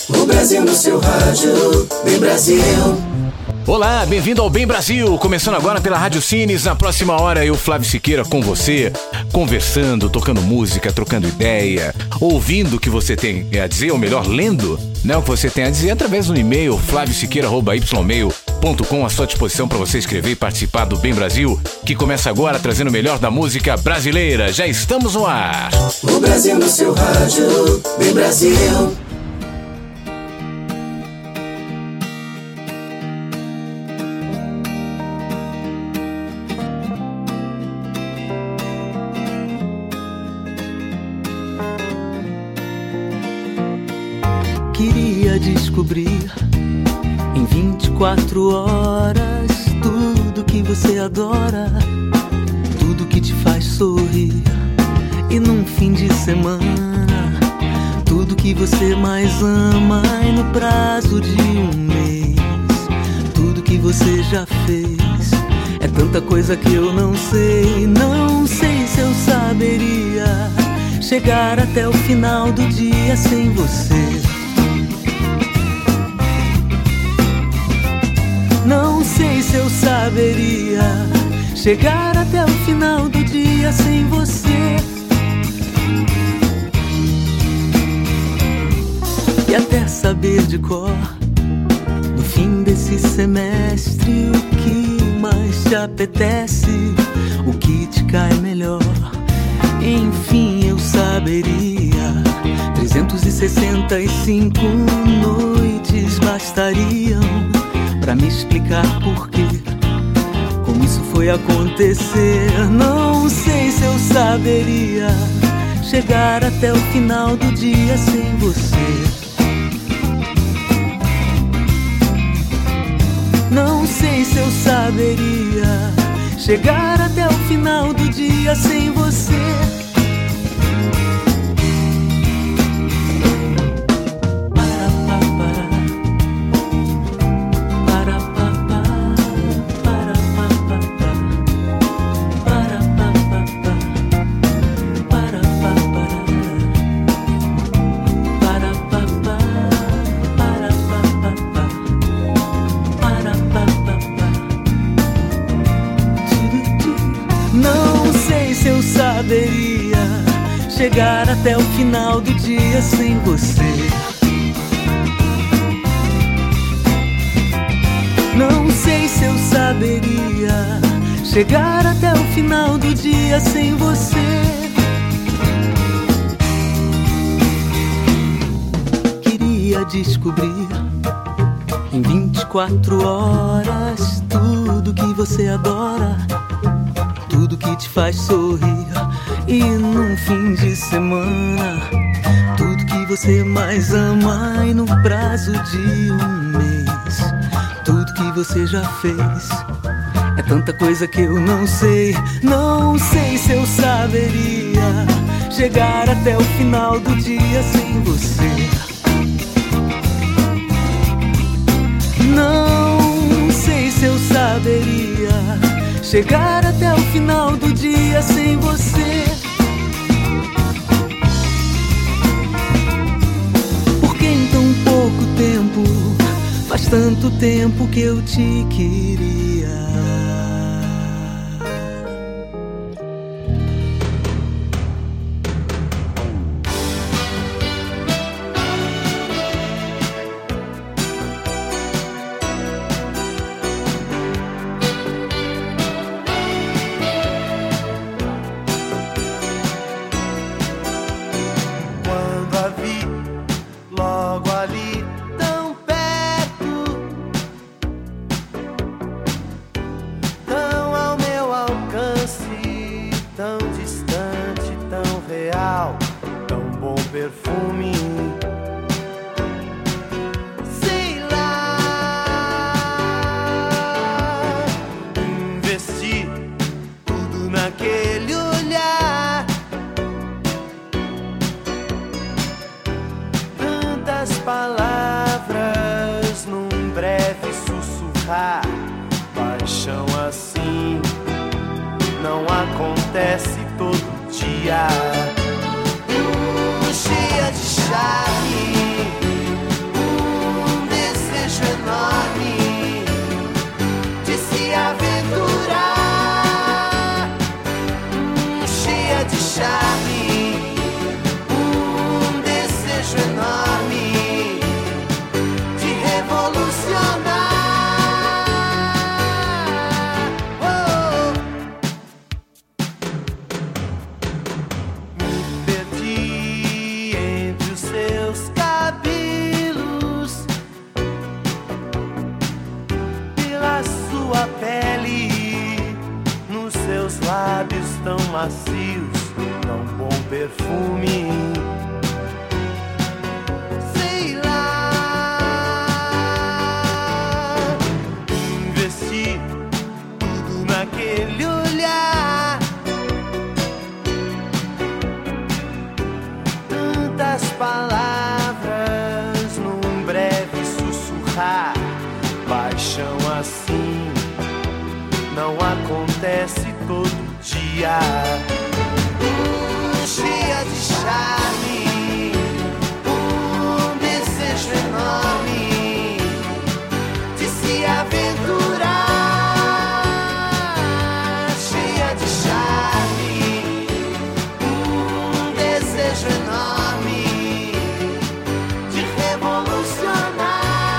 O Brasil no seu rádio, Bem Brasil. Olá, bem-vindo ao Bem Brasil, começando agora pela Rádio Cines. Na próxima hora eu, Flávio Siqueira, com você, conversando, tocando música, trocando ideia, ouvindo o que você tem a dizer, ou melhor, lendo, né, o que você tem a dizer através do e-mail flaviosiqueira@ymail.com, à sua disposição para você escrever e participar do Bem Brasil, que começa agora trazendo o melhor da música brasileira. Já estamos no ar. O Brasil no seu rádio, Bem Brasil. Queria descobrir em 24 horas tudo que você adora, tudo que te faz sorrir. E num fim de semana, tudo que você mais ama. E no prazo de um mês, tudo que você já fez. É tanta coisa que eu não sei. Não sei se eu saberia chegar até o final do dia sem você. Não sei se eu saberia chegar até o final do dia sem você. E até saber de cor, no fim desse semestre, o que mais te apetece, o que te cai melhor. Enfim, eu saberia. 365 noites bastariam pra me explicar por quê, como isso foi acontecer. Não sei se eu saberia chegar até o final do dia sem você. Não sei se eu saberia chegar até o final do dia sem você. Chegar até o final do dia sem você. Não sei se eu saberia chegar até o final do dia sem você. Queria descobrir em 24 horas tudo que você adora, tudo que te faz sorrir. E num fim de semana, tudo que você mais ama. E no prazo de um mês, tudo que você já fez. É tanta coisa que eu não sei. Não sei se eu saberia chegar até o final do dia sem você. Não sei se eu saberia chegar até o final do dia sem você. Porque em tão pouco tempo, faz tanto tempo que eu te queria. Paixão assim não acontece todo dia. Cheia de charme, macios, tão bom perfume. Sei lá, investi tudo naquele olhar. Tantas palavras num breve sussurrar. Paixão assim não acontece todo dia. Cheia de charme, desejo enorme de se aventurar. Cheia de charme, desejo enorme de revolucionar.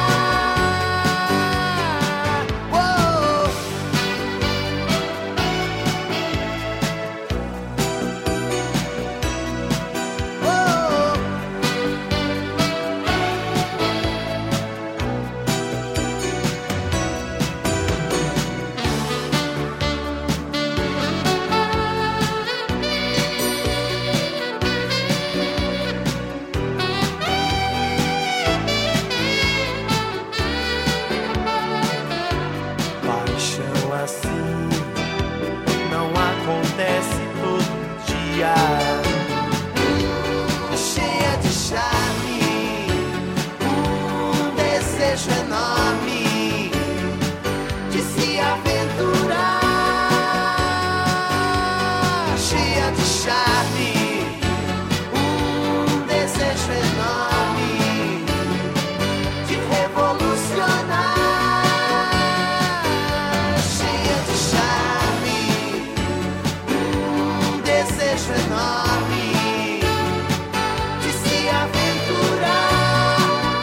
Cheia de charme, desejo enorme de se aventurar. Cheia de charme, desejo enorme de revolucionar. Cheia de charme, desejo enorme de se aventurar.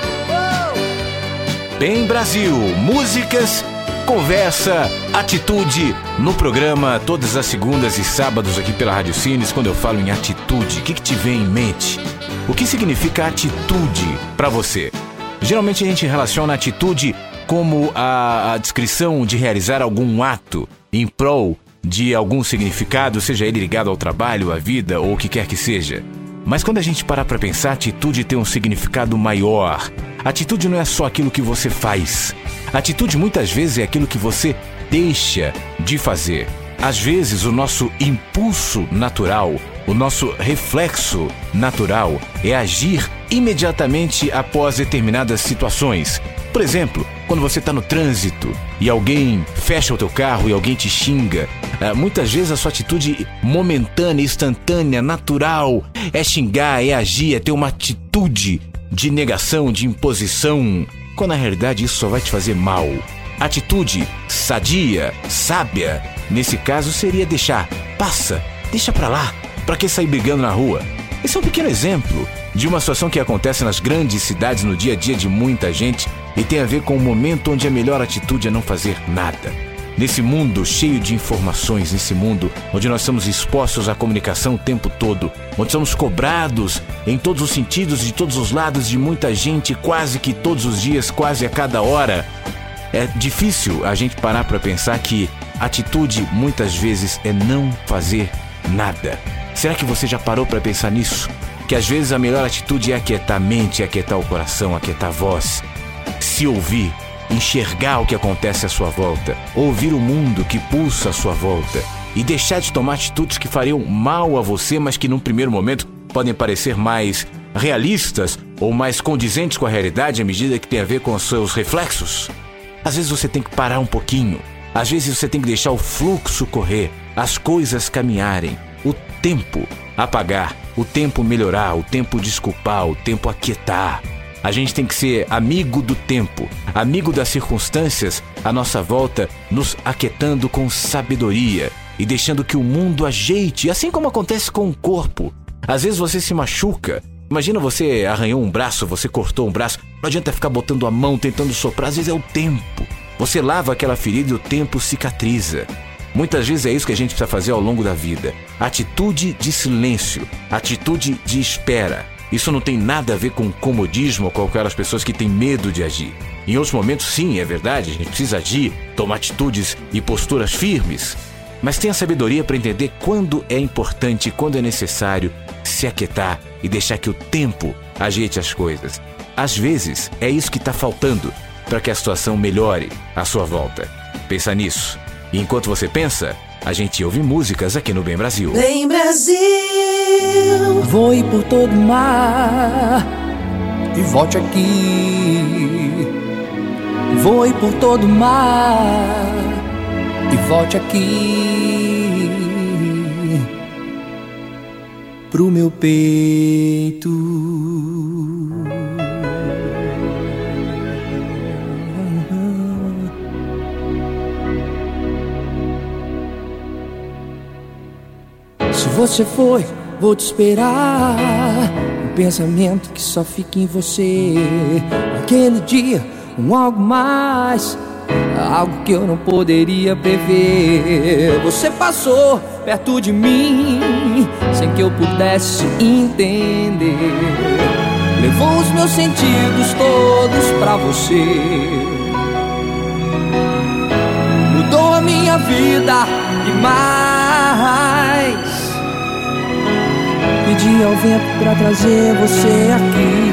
Bem Brasil, músicas, conversa, atitude no programa todas as segundas e sábados aqui pela Rádio Cines. Quando eu falo em atitude, o que te vem em mente? O que significa atitude para você? Geralmente a gente relaciona a atitude como a descrição de realizar algum ato em prol de algum significado, seja ele ligado ao trabalho, à vida ou o que quer que seja. Mas quando a gente parar para pensar, atitude tem um significado maior. Atitude não é só aquilo que você faz. Atitude muitas vezes é aquilo que você deixa de fazer. Às vezes o nosso impulso natural, o nosso reflexo natural é agir imediatamente após determinadas situações. Por exemplo, quando você está no trânsito e alguém fecha o teu carro e alguém te xinga, muitas vezes a sua atitude momentânea, instantânea, natural é xingar, é agir, é ter uma atitude de negação, de imposição, quando na realidade isso só vai te fazer mal. Atitude sadia, sábia, nesse caso seria deixa pra lá, pra que sair brigando na rua? Esse é um pequeno exemplo de uma situação que acontece nas grandes cidades no dia a dia de muita gente e tem a ver com o momento onde a melhor atitude é não fazer nada. Nesse mundo cheio de informações, nesse mundo onde nós estamos expostos à comunicação o tempo todo, onde somos cobrados em todos os sentidos, de todos os lados, de muita gente, quase que todos os dias, quase a cada hora, é difícil a gente parar para pensar que atitude muitas vezes é não fazer nada. Será que você já parou para pensar nisso? Que às vezes a melhor atitude é aquietar a mente, aquietar o coração, aquietar a voz, se ouvir, enxergar o que acontece à sua volta, ouvir o mundo que pulsa à sua volta e deixar de tomar atitudes que fariam mal a você, mas que num primeiro momento podem parecer mais realistas ou mais condizentes com a realidade à medida que tem a ver com os seus reflexos. Às vezes você tem que parar um pouquinho, às vezes você tem que deixar o fluxo correr, as coisas caminharem, o tempo apagar, o tempo melhorar, o tempo desculpar, o tempo aquietar. A gente tem que ser amigo do tempo, amigo das circunstâncias à nossa volta, nos aquietando com sabedoria e deixando que o mundo ajeite, assim como acontece com o corpo. Às vezes você se machuca. Imagina, você arranhou um braço, você cortou um braço. Não adianta ficar botando a mão, tentando soprar. Às vezes é o tempo. Você lava aquela ferida e o tempo cicatriza. Muitas vezes é isso que a gente precisa fazer ao longo da vida. Atitude de silêncio, atitude de espera. Isso não tem nada a ver com comodismo ou com aquelas pessoas que têm medo de agir. Em outros momentos, sim, é verdade, a gente precisa agir, tomar atitudes e posturas firmes. mas tenha sabedoria para entender quando é importante e quando é necessário se aquietar e deixar que o tempo ajeite as coisas. Às vezes, é isso que está faltando para que a situação melhore à sua volta. Pensa nisso. E enquanto você pensa, a gente ouve músicas aqui no Bem Brasil. Bem Brasil. Voe por todo o mar e volte aqui. Voe por todo o mar e volte aqui pro meu peito. Se você foi, vou te esperar. Um pensamento que só fica em você. Aquele dia, algo mais, algo que eu não poderia prever. Você passou perto de mim sem que eu pudesse entender. Levou os meus sentidos todos pra você. Mudou a minha vida e mais. Pedi ao vento pra trazer você aqui.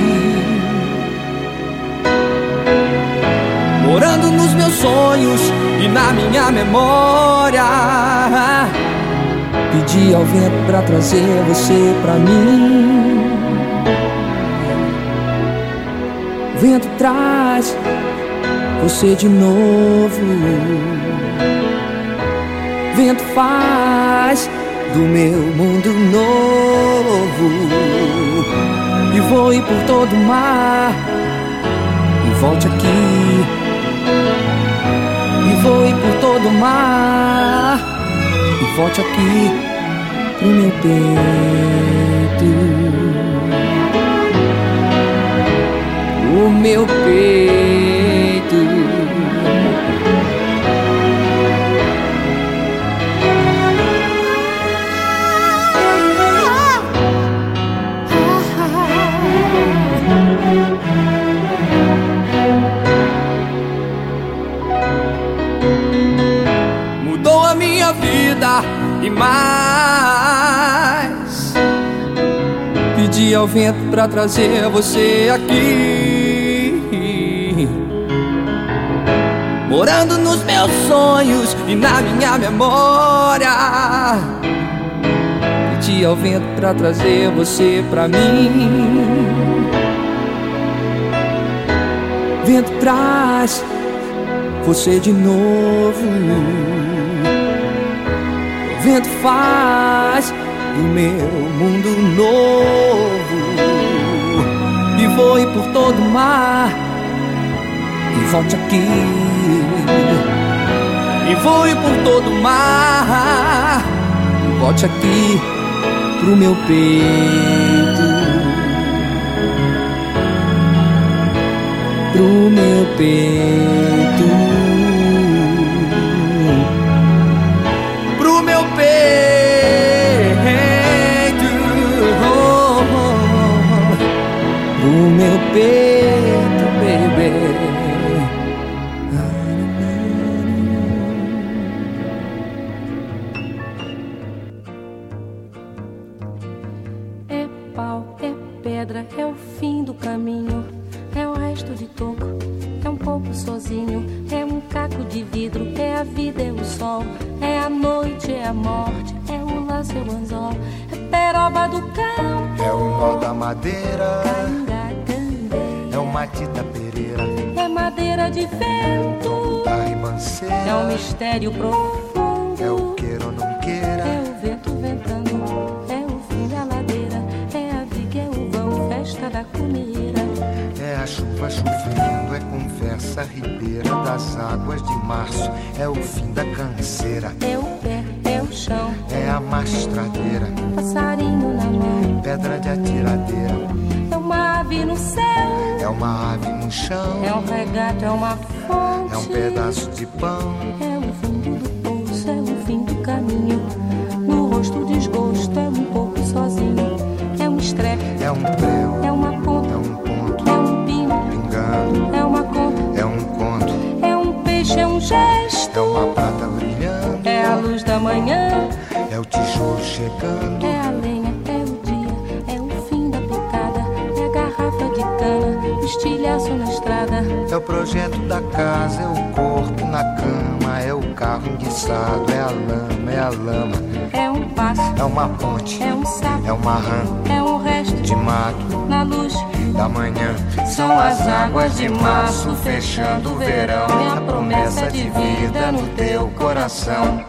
Morando nos meus sonhos e na minha memória. Pedi ao vento pra trazer você pra mim. O vento traz você de novo. O vento faz do meu mundo novo. E voe por todo o mar e volte aqui. E voe por todo o mar e volte aqui pro meu peito. O meu peito. Mudou a minha vida e mais. Pedi ao vento pra trazer você aqui. Morando nos meus sonhos e na minha memória. Pedi ao vento pra trazer você pra mim. Vento traz você de novo. O vento faz do meu mundo novo. E voe por todo o mar e volte aqui. E voe por todo o mar e volte aqui pro meu peito. Pro meu peito. Pro meu peito. Pro meu peito, baby. É pau, é pedra, é o fim do caminho. É o resto de toco, é um pouco sozinho. É um caco de vidro, é a vida, é o sol. É a noite, é a morte, é o laço, é o anzol. É peroba do campo, É o nó da madeira, canga-candei. é o matita pereira, É madeira de vento, da é um ribanceira, mistério profundo. é o queira ou não É queira, o vento ventando, é o fim da ladeira. É a viga, é o vão, festa da cuneira. é a chuva chovendo, é conversa ribeira das águas de março, é o fim da canseira, É o pé, é o chão, é a mastradeira, passarinho na mão. pedra de atiradeira, É uma ave no céu, é uma ave no chão, é um regato, é uma fonte. é um pedaço de pão, É o fundo do poço, é o fim do caminho. No rosto desgosto, é um pouco sozinho. É um estrepe, é um prego, é uma é ponta, um ponto, é um pino, pingando, é uma conta, é um conto, é um peixe, é um gesto. é uma prata brilhando, É a luz da da manhã. É o tijolo chegando. É a lenha, é o dia, é o fim da picada. É a garrafa de cana, estilhaço na estrada. É o projeto da casa, é o corpo na cama. É o carro enguiçado, é a lama, é a lama. É um passo, É uma ponte, é um sapo, é uma rã é um resto de mato na luz. da manhã. São as águas de março fechando o verão. É a promessa de vida no teu coração.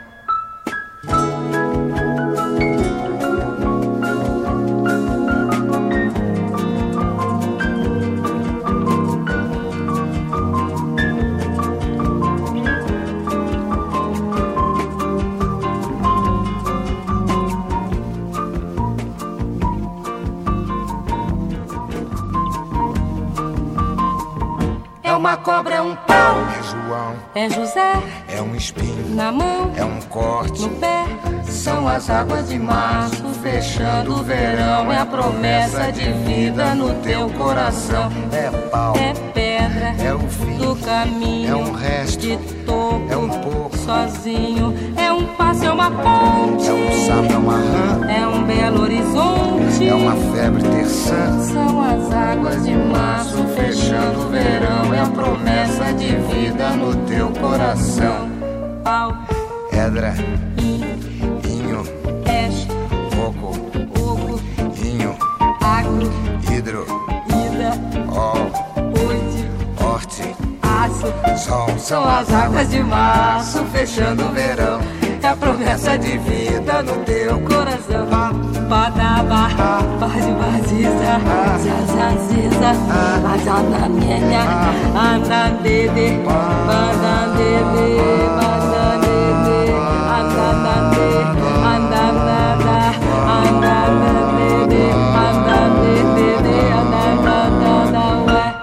É uma cobra, é um pau, É João, é José é um espinho, na mão, é um corte. no pé. São as águas de março fechando o verão. É a promessa de vida no teu coração. É pau, É pedra é o fim, do caminho, é um resto, de topo, é um pouco, sozinho. É um passo, é uma ponte, é um sapo, é uma rã, é um belo horizonte. é uma febre terçã. São as águas de março fechando o verão. É a promessa de vida no teu coração. Pau, Edra, in, inho, peixe, coco, oco, inho, agro, hidro, ida, ol, oite, horte, aço. sol. São as águas de março fechando o verão. É a promessa de vida no teu coração. Badaba, bazibaziza, zazaziza, azanamenya, andandede, bandandede, bandandede, andandade, andandada, andandade, andandede, andandada, ué.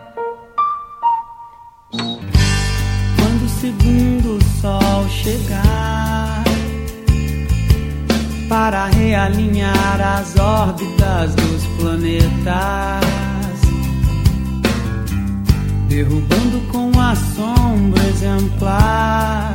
Quando o segundo sol chegar para realinhar as órbitas dos planetas, derrubando com assombro exemplar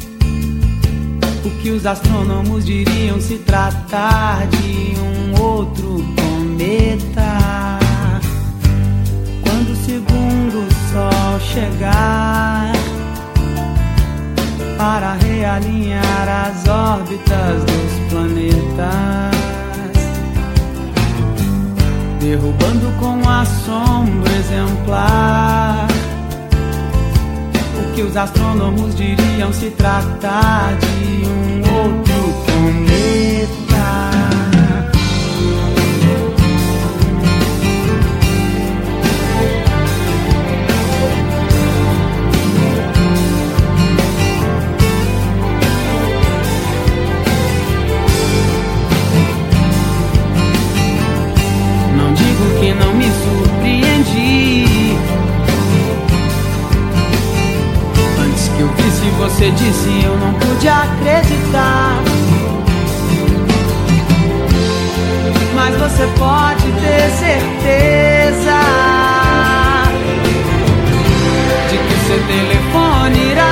o que os astrônomos diriam se tratar de um outro cometa. Quando o segundo sol chegar para realinhar as órbitas dos planetas, derrubando com assombro exemplar o que os astrônomos diriam se tratar de um outro cometa. Que não me surpreendi. Antes que eu visse, você disse, eu não pude acreditar. Mas você pode ter certeza de que seu telefone irá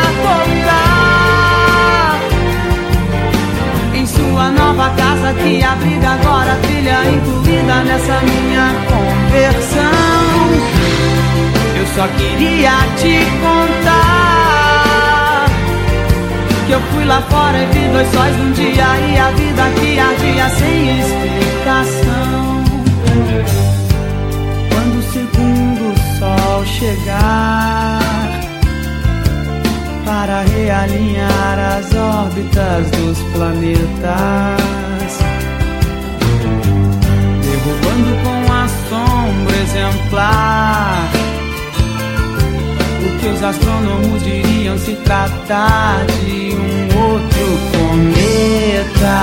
tocar em sua nova casa que abriga agora a trilha incluída nessa minha conversão. Eu só queria te contar que eu fui lá fora e vi 2 sóis num dia e a vida que ardia sem explicação. Quando o segundo sol chegar para realinhar as órbitas dos planetas, derrubando com assombro exemplar o que os astrônomos diriam se tratar de um outro cometa.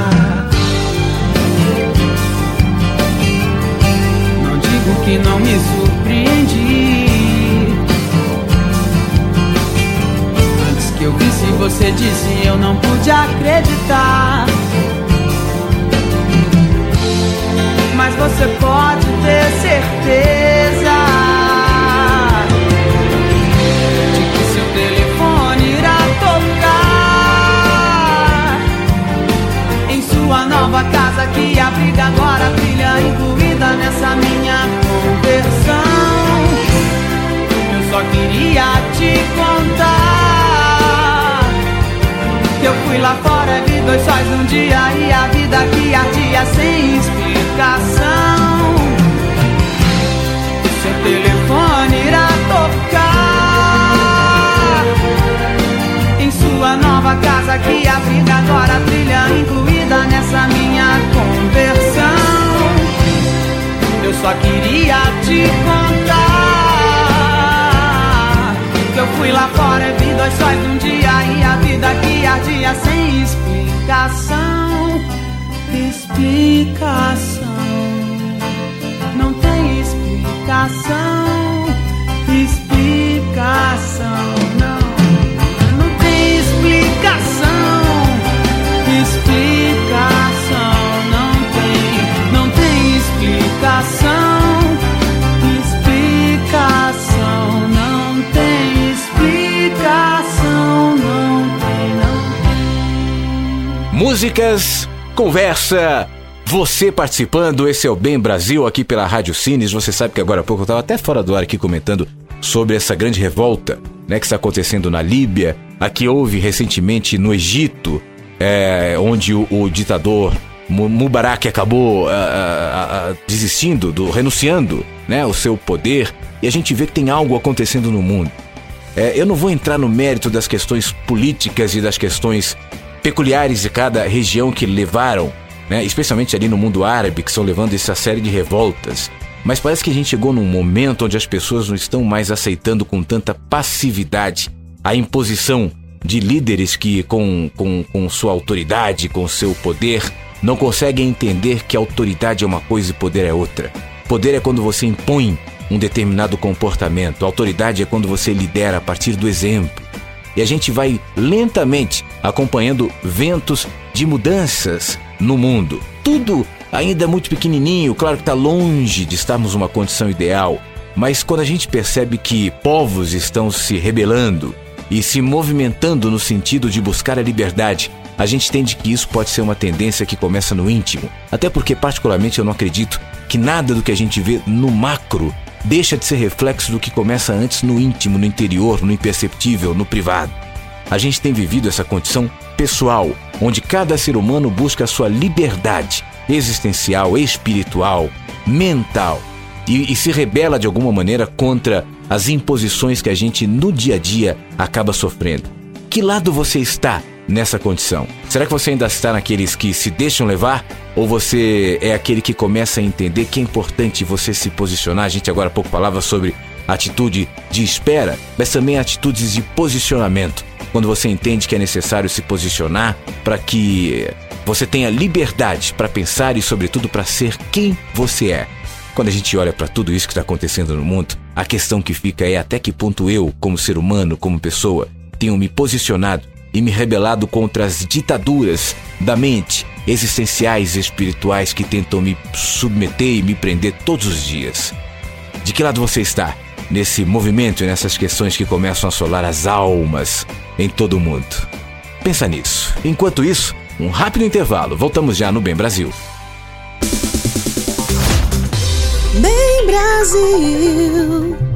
Não digo que não me surpreendi. Antes que eu visse, você disse, eu não pude acreditar. Mas você pode ter certeza de que seu telefone irá tocar te contar que eu fui lá fora, vi 2 sóis num dia e a vida que ardia sem explicação. O seu telefone irá tocar em sua nova casa que abriga agora a trilha incluída nessa minha conversão. Eu só queria te contar que eu fui lá fora, vi 2 sóis num dia e a vida que ardia sem explicação. Explicação, não tem explicação. Explicação, não tem explicação. Explicação, não tem explicação. Explicação, não tem explicação. Não tem. Músicas, conversa, você participando. Esse é o Bem Brasil aqui pela Rádio Cines. Você sabe que agora há pouco eu estava até fora do ar aqui comentando sobre essa grande revolta, né, que está acontecendo na Líbia. Aqui houve recentemente no Egito, onde o ditador Mubarak acabou renunciando, né, o seu poder. E a gente vê que tem algo acontecendo no mundo. Eu não vou entrar no mérito das questões políticas e das questões peculiares de cada região que levaram, né, especialmente ali no mundo árabe, que estão levando essa série de revoltas. Mas parece que a gente chegou num momento onde as pessoas não estão mais aceitando com tanta passividade a imposição de líderes que, com sua autoridade, com seu poder, não conseguem entender que autoridade é uma coisa e poder é outra. Poder é quando você impõe um determinado comportamento. Autoridade é quando você lidera a partir do exemplo. E a gente vai lentamente acompanhando ventos de mudanças no mundo. Tudo ainda é muito pequenininho, claro que está longe de estarmos numa condição ideal, mas quando a gente percebe que povos estão se rebelando e se movimentando no sentido de buscar a liberdade, a gente entende que isso pode ser uma tendência que começa no íntimo. Até porque, particularmente, eu não acredito que nada do que a gente vê no macro deixa de ser reflexo do que começa antes no íntimo, no interior, no imperceptível, no privado. A gente tem vivido essa condição pessoal, onde cada ser humano busca a sua liberdade existencial, espiritual, mental, e se rebela de alguma maneira contra as imposições que a gente no dia a dia acaba sofrendo. Que lado você está nessa condição? Será que você ainda está naqueles que se deixam levar? Ou você é aquele que começa a entender que é importante você se posicionar? A gente agora há pouco falava sobre atitude de espera, mas também atitudes de posicionamento. Quando você entende que é necessário se posicionar para que você tenha liberdade para pensar e, sobretudo, para ser quem você é. Quando a gente olha para tudo isso que está acontecendo no mundo, a questão que fica é até que ponto eu, como ser humano, como pessoa, tenho me posicionado e me rebelado contra as ditaduras da mente, existenciais e espirituais que tentam me submeter e me prender todos os dias. De que lado você está nesse movimento e nessas questões que começam a assolar as almas em todo o mundo? Pensa nisso. Enquanto isso, um rápido intervalo. Voltamos já no Bem Brasil. Bem Brasil.